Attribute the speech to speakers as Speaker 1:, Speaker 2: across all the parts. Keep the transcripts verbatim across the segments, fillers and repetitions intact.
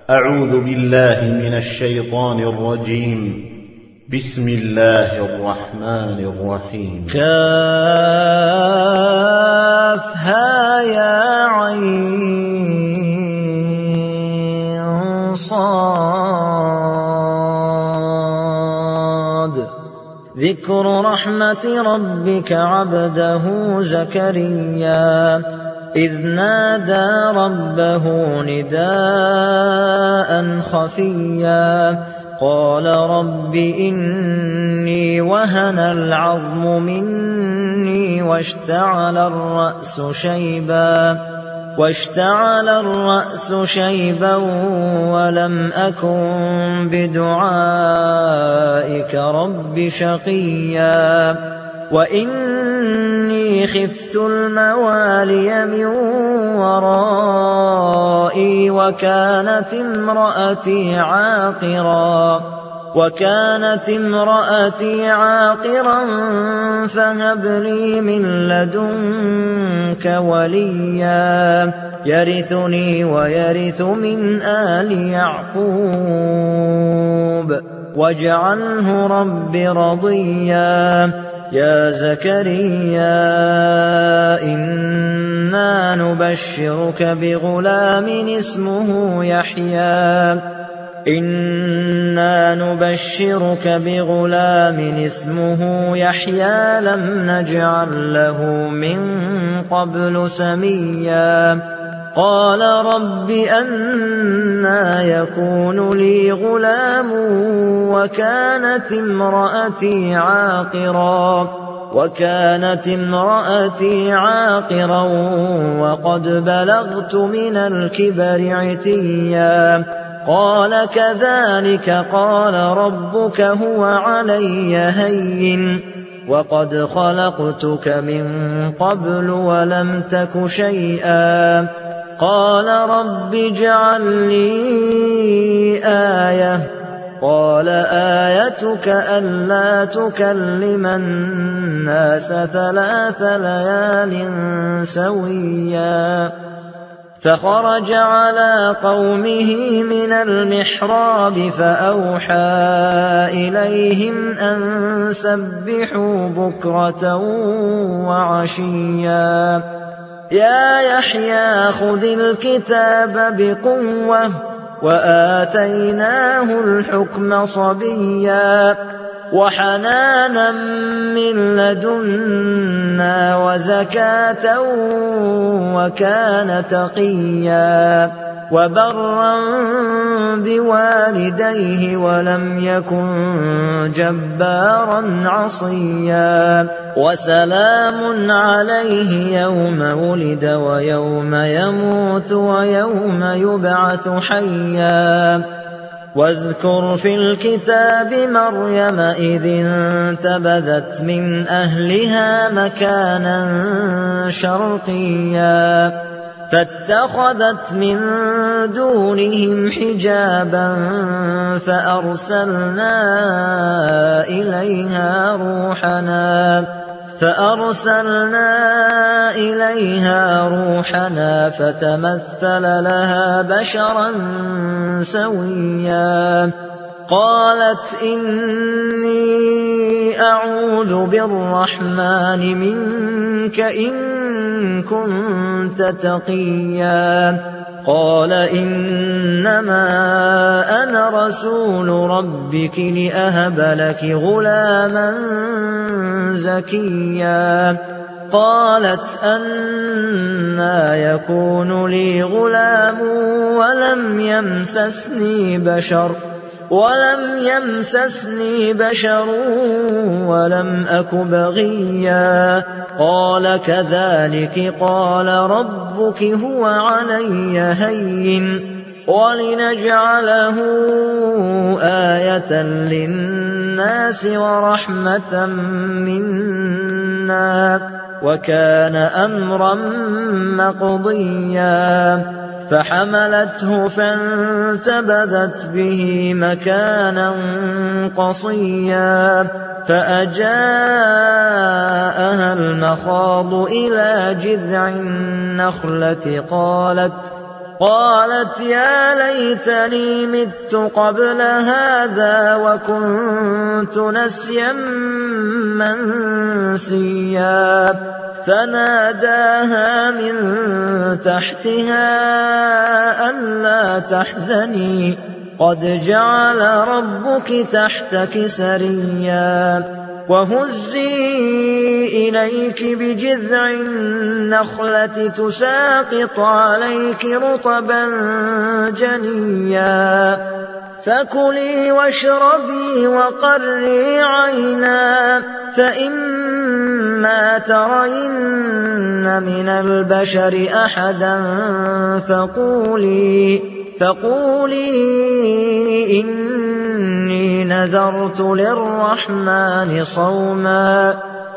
Speaker 1: أعوذ بالله من الشيطان الرجيم. بسم الله الرحمن الرحيم.
Speaker 2: كافها يا عين صاد. ذكر رحمة ربك عبده زكريا إذ نادى ربه نداء خفيا قال رب إني وهن العظم مني واشتعل الرأس شيبا واشتعل الرأس شيبا ولم أكن بدعائك رب شقيا وإني خفت الموالي من ورائي وكانت امرأتي عاقرا وكانت امرأتي عاقرا فهب لي من لدنك وليا يرثني ويرث من آل يعقوب واجعله رب رضيا. يا زكريا إنا نبشرك بغلام اسمه يحيى إنا نبشرك بغلام اسمه يحيى لم نجعل له من قبل سميا قال رب أنى يكون لي غلام وكانت امرأتي عاقرا وكانت امرأتي عاقرا وقد بلغت من الكبر عتيا قال كذلك قال ربك هو علي هين وقد خلقتك من قبل ولم تك شيئا قال رب اجعل لي آية قال آيتك ألا تكلم الناس ثلاث ليال سويا فخرج على قومه من المحراب فأوحى إليهم أن سبحوا بكرة وعشيا يا يحيى خذ الكتاب بقوة وآتيناه الحكم صبيا وحنانا من لدنا وزكاة وكان تقيا وبرا بوالديه ولم يكن جبارا عصيا وسلام عليه يوم ولد ويوم يموت ويوم يبعث حيا واذكر في الكتاب مريم إذ انتبذت من أهلها مكانا شرقيا فاتخذت من دونهم حجابا فأرسلنا إليها روحنا فأرسلنا إليها روحنا فتمثل لها بشرا سويا قالت إني أعوذ بالرحمن منك إن كنت تقيا قال إنما أنا رسول ربك لأهب لك غلاما زكيا قالت أنى يكون لي غلام ولم يمسسني بشر ولم يمسسني بشر ولم أك بغيا قال كذلك قال ربك هو علي هين ولنجعله آية للناس ورحمة منا وكان أمرا مقضيا فحملته فانتبذت به مكانا قصيا فأجاءها المخاض إلى جذع النخلة قالت قالت يا ليتني مت قبل هذا وكنت نسيا منسيا فناداها من تحتها ألا تحزني قد جعل ربك تحتك سريا وهزي إليك بجذع النخلة تساقط عليك رطبا جنيا فكلي واشربي وقري عينا فإما ترين من البشر أحدا فقولي فقولي إني نذرت للرحمن صوما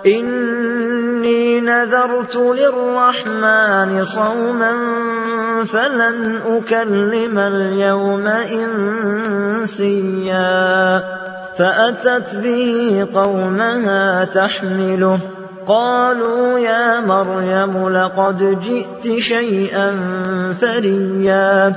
Speaker 2: إني نذرت للرحمن صوما فلن أكلم اليوم إنسيا فأتت به قومها تحمله قالوا يا مريم لقد جئت شيئا فريا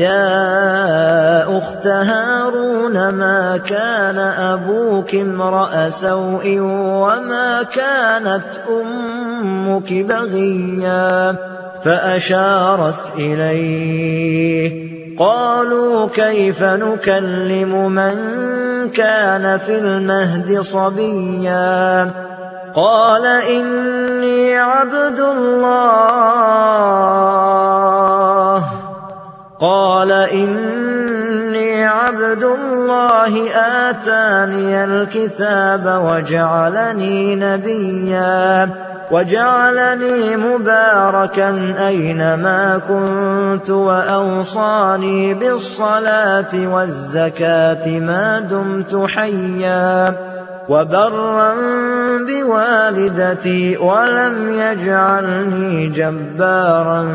Speaker 2: يا أخت هارون ما كان أبوك امرأ سوء وما كانت أمك بغيا فأشارت إليه قالوا كيف نكلم من كان في المهد صبيا قال إني عبد الله قال إني عبد الله آتاني الكتاب وجعلني نبيا وجعلني مباركا أينما كنت وأوصاني بالصلاة والزكاة ما دمت حيا وبرا بوالدتي ولم يجعلني جبارا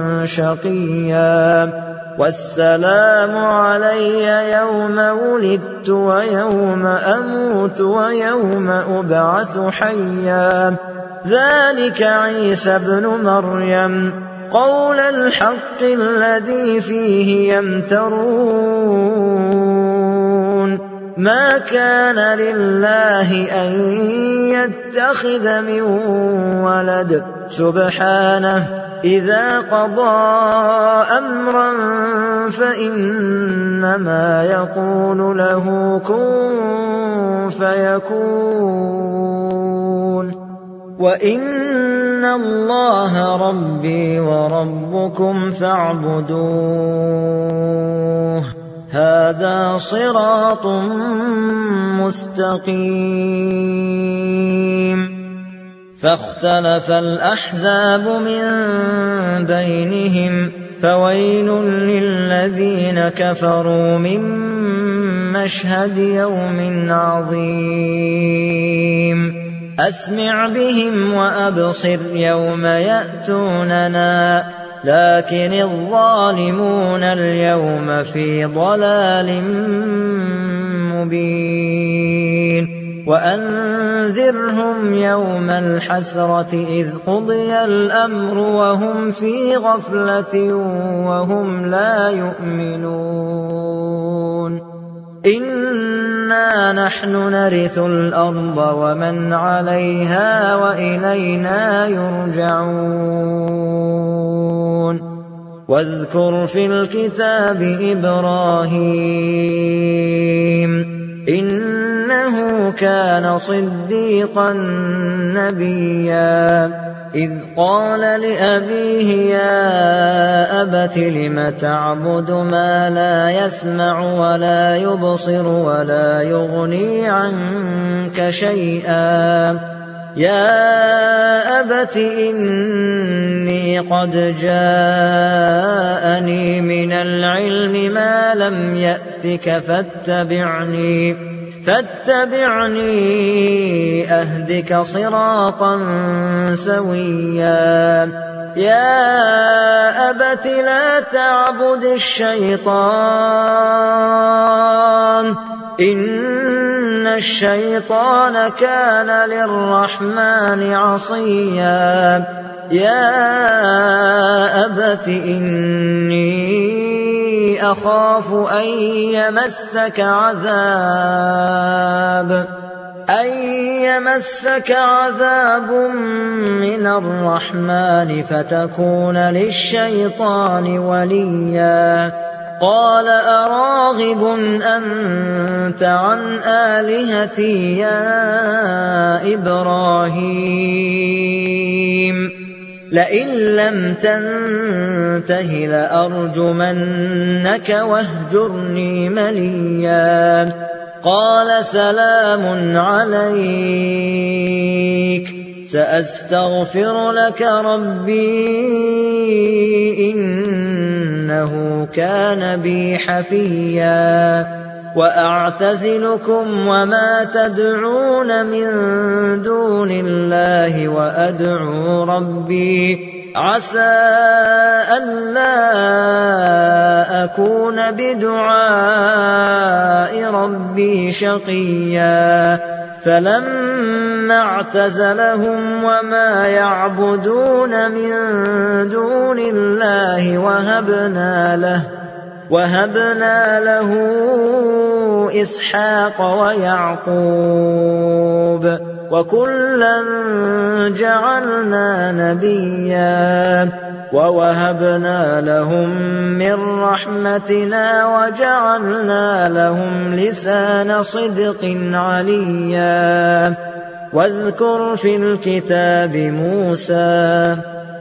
Speaker 2: شقيا والسلام علي يوم ولدت ويوم أموت ويوم أبعث حيا ذلك عيسى ابن مريم قول الحق الذي فيه يمترون ما كان لله أن يتخذ من ولد سبحانه إذا قضى أمرا فإنما يقول له كن فيكون وإن الله ربي وربكم فاعبدوه هذا صراط مستقيم فاختلف الأحزاب من بينهم فويل للذين كفروا من مشهد يوم عظيم أسمع بهم وأبصر يوم يأتوننا لكن الظالمون اليوم في ضلال مبين وأنذرهم يوم الحسرة إذ قضي الأمر وهم في غفلة وهم لا يؤمنون إنا نحن نرث الأرض ومن عليها وإلينا يرجعون واذكر في الكتاب إبراهيم إنه كان صديقا نبيا إذ قال لأبيه يا أبت لم تعبد ما لا يسمع ولا يبصر ولا يغني عنك شيئا يا أبت إني قد جاءني من العلم ما لم يأتك فاتبعني فاتبعني أهدك صراطا سويا يا أبت لا تعبد الشيطان إن الشيطان كان للرحمن عصيا يَا أَبَتِ إِنِّي أَخَافُ أَن يَمَسَّكَ عَذَابٌ أَن يَمَسَّكَ عَذَابٌ مِّنَ الرَّحْمَٰنِ فَتَكُونَ لِلشَّيْطَانِ وَلِيًّا قَالَ أَرَاغِبٌ أَنتَ عَنْ آلِهَتِي يَا إِبْرَاهِيمُ لَئِن لَّمْ تَنتَهِ لَأَرْجُمَنَّكَ وَاهْجُرْنِي مَلِيًّا قَالَ سَلَامٌ عَلَيْكَ سَأَسْتَغْفِرُ لَكَ رَبِّي إِنَّهُ كَانَ بِي حَفِيًّا وَأَعْتَزِلُكُمْ وَمَا تَدْعُونَ مِن دُونِ اللَّهِ وَأَدْعُو رَبِّي عَسَىٰ أَلَّا أَكُونَ بِدُعَاءِ رَبِّي شَقِيًّا فَلَمَّا اعْتَزَلَهُمْ وَمَا يَعْبُدُونَ مِن دُونِ اللَّهِ وَهَبْنَا لَهُ وَهَبْنَا لَهُ إِسْحَاقَ وَيَعْقُوبَ وَكُلًّا جَعَلْنَا نَبِيًّا وَوَهَبْنَا لَهُم مِّن رَّحْمَتِنَا وَجَعَلْنَا لَهُمْ لِسَانَ صِدْقٍ عَلِيًّا وَاذْكُرْ فِي الْكِتَابِ مُوسَىٰ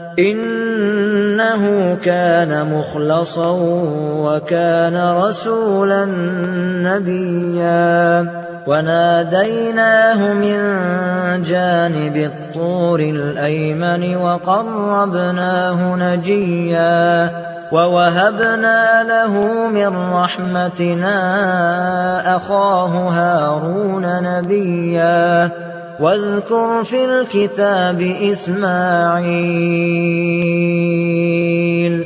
Speaker 2: إِنَّهُ كَانَ مُخْلَصًا وَكَانَ رَسُولًا نَّبِيًّا وَنَادَيْنَاهُ مِن جَانِبِ الطُّورِ الْأَيْمَنِ وَقَرَّبْنَاهُ نَجِيًّا وَوَهَبْنَا لَهُ مِن رَّحْمَتِنَا أَخَاهُ هَارُونَ نَبِيًّا واذكر في الكتاب إسماعيل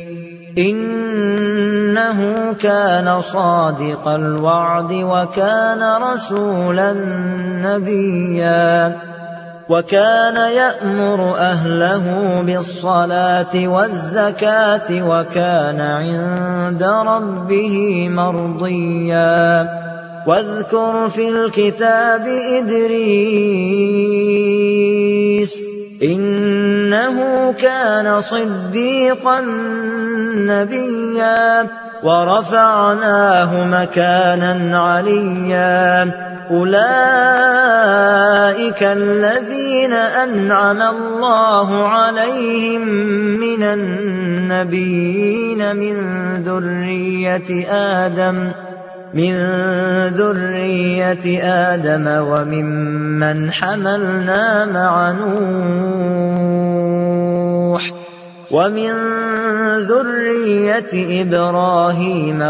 Speaker 2: إنه كان صادق الوعد وكان رسولا نبيا وكان يأمر أهله بالصلاة والزكاة وكان عند ربه مرضيا واذكر في الكتاب إدريس إنه كان صديقا نبيا ورفعناه مكانا عليا أولئك الذين أنعم الله عليهم من النبيين من ذرية آدم من ذرية آدم وممن حملنا مع نوح ومن ذرية إبراهيم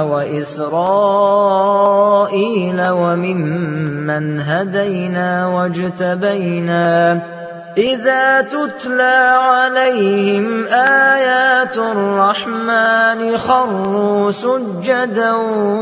Speaker 2: وإسرائيل وممن هدينا واجتبينا إذا تتلى عليهم آيات الرحمن خروا سجدا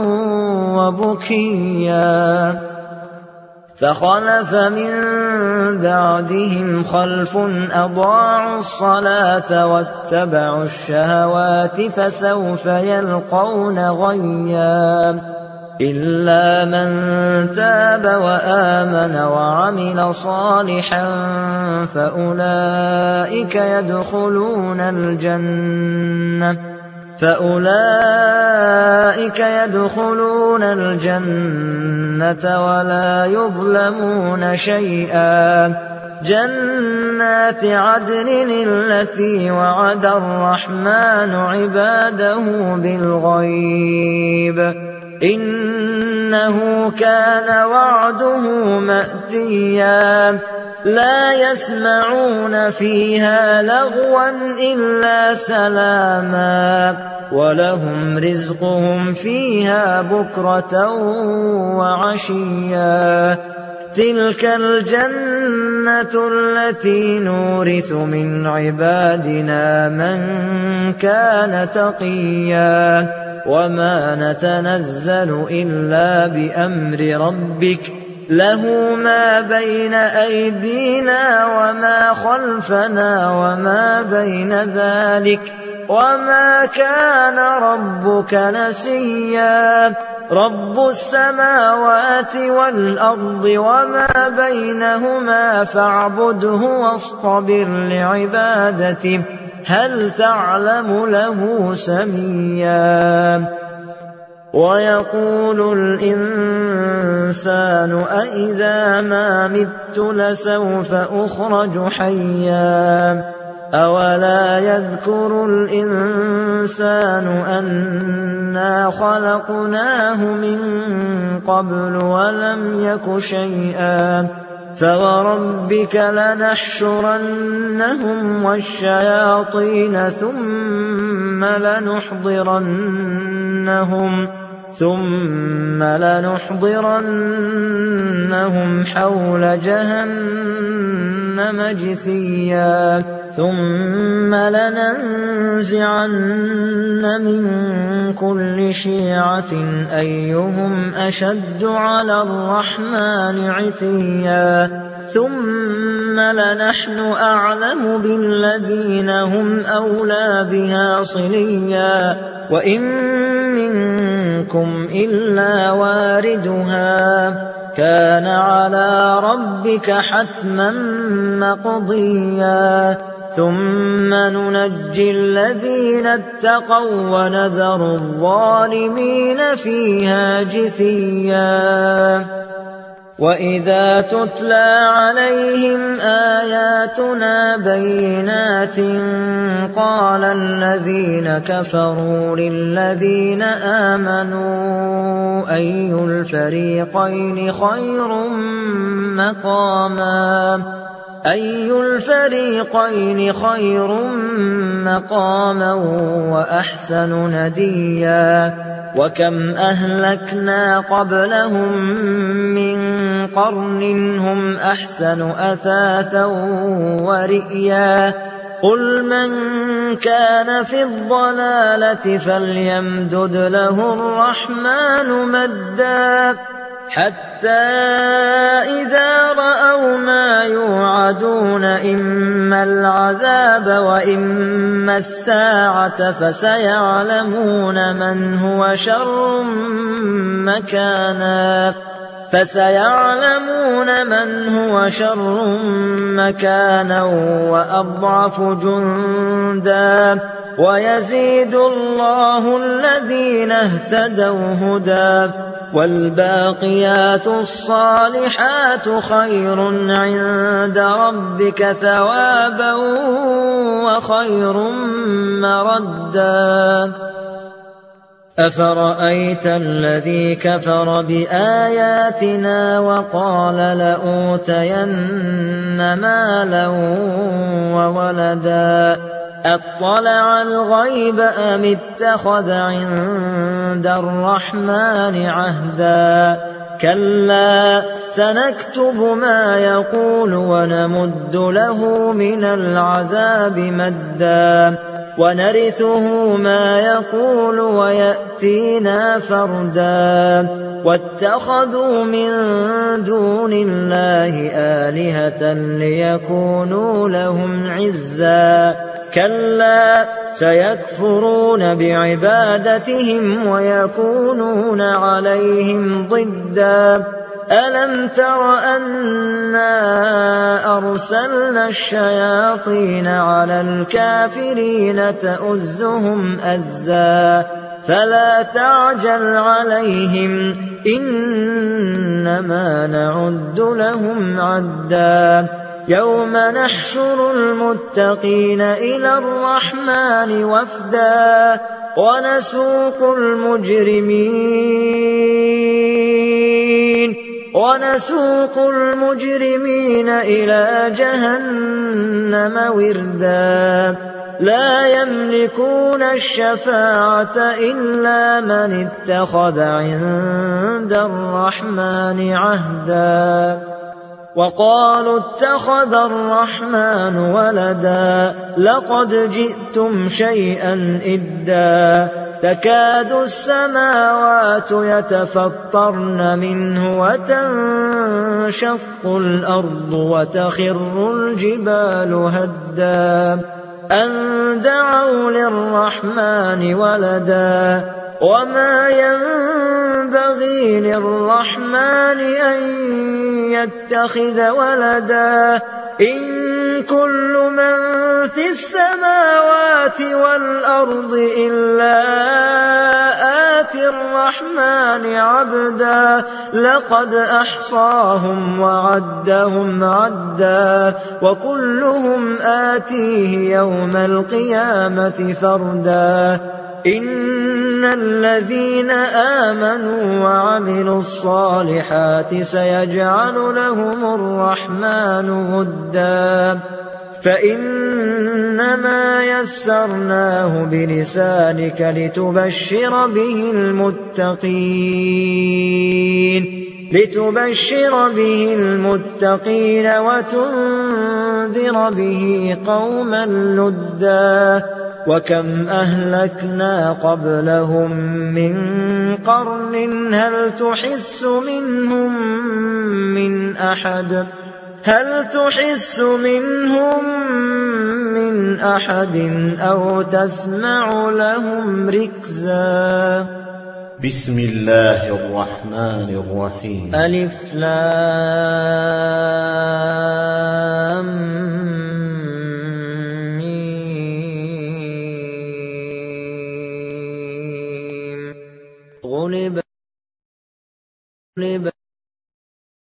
Speaker 2: وبكيا فخلف من بعدهم خلف أضاعوا الصلاة واتبعوا الشهوات فسوف يلقون غيا إلا من تاب وآمن وعمل صالحا فأولئك يدخلون الجنة فأولئك يدخلون الجنة ولا يظلمون شيئا جنات عدن التي وعد الرحمن عباده بالغيب إنه كان وعده مأتيا لا يسمعون فيها لغوا إلا سلاما ولهم رزقهم فيها بكرة وعشيا تلك الجنة التي نورث من عبادنا من كان تقيا وما نتنزل إلا بأمر ربك له ما بين أيدينا وما خلفنا وما بين ذلك وما كان ربك نسيا رب السماوات والأرض وما بينهما فاعبده واصطبر لعبادته هل تعلم له سميا ويقول الإنسان أإذا ما مت لسوف أخرج حيا أولا يذكر الإنسان أنا خلقناه من قبل ولم يك شيئا فوربك لنحشرنهم والشياطين ثم لنحضرنهم ثم لنحضرنهم حول جهنم جثيا ثم لننزعن من كل شيعة أيهم أشد على الرحمن عتيا ثم لنحن أعلم بالذين هم أولى بها صليا وإن منكم إلا واردها كان على ربك حتما مقضيا ثم ننجي الذين اتقوا ونذر الظالمين فيها جثيا وإذا تتلى عليهم آياتنا بينات قال الذين كفروا للذين آمنوا أي الفريقين خير مقاما أي الفريقين خير مقاما وأحسن نديا وكم أهلكنا قبلهم من قرن هم أحسن أثاثا ورئيا قل من كان في الضلالة فليمدد له الرحمن مدا حتى إذا رأوا ما يوعدون إما العذاب وإما الساعة فسيعلمون من هو شر مكانا فسيعلمون من هو شر مكانا وأضعف جندا ويزيد الله الذين اهتدوا هدى والباقيات الصالحات خير عند ربك ثوابا وخير مردا أفرأيت الذي كفر بآياتنا وقال لأوتين مالا وولدا أطلع الغيب أم اتخذ عند الرحمن عهدا كلا سنكتب ما يقول ونمد له من العذاب مدا ونرثه ما يقول ويأتينا فردا واتخذوا من دون الله آلهة ليكونوا لهم عزا كلا سيكفرون بعبادتهم ويكونون عليهم ضدا ألم تر أنا أرسلنا الشياطين على الكافرين تؤزهم أزا فلا تعجل عليهم إنما نعد لهم عدا يوم نحشر المتقين إلى الرحمن وفدا ونسوق المجرمين ونسوق المجرمين إلى جهنم وردا لا يملكون الشفاعة إلا من اتخذ عند الرحمن عهدا وقالوا اتخذ الرحمن ولدا لقد جئتم شيئا إدا تكاد السماوات يتفطرن منه وتنشق الأرض وتخر الجبال هدا أن دعوا للرحمن ولدا وما ينبغي للرحمن أن يتخذ ولدا إن كل من في السماوات والأرض إلا آتي الرحمن عبدا لقد أحصاهم وعدهم عدا وكلهم آتيه يوم القيامة فردا إن الذين آمنوا وعملوا الصالحات سيجعل لهم الرحمن ودا فإنما يسرناه بلسانك لتبشر به المتقين لتبشر به المتقين وتنذر به قوما لدا وكم أهلكنا قبلهم من قرن هل تحس منهم من أحد هل تحس منهم من أحد أو تسمع لهم ركزا
Speaker 1: بسم الله الرحمن الرحيم
Speaker 2: ألف لام ميم غلب